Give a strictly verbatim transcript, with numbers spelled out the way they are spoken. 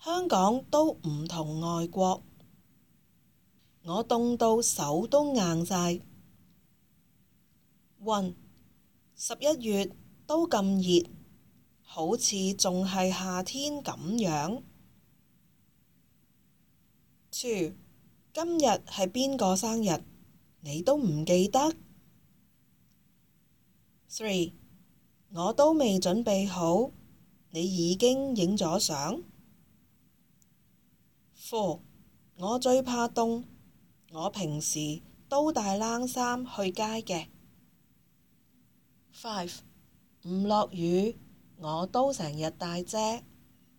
香港都唔同外國，我凍到手都硬晒。One，十一月都咁熱，好似仲係夏天咁樣。Two，今日係邊個生日？你都唔記得？Three，我都未準備好，你已經影咗相？Four，我最怕凍，我平時都帶冷衫去街嘅。Five，唔落雨，我都成日帶遮。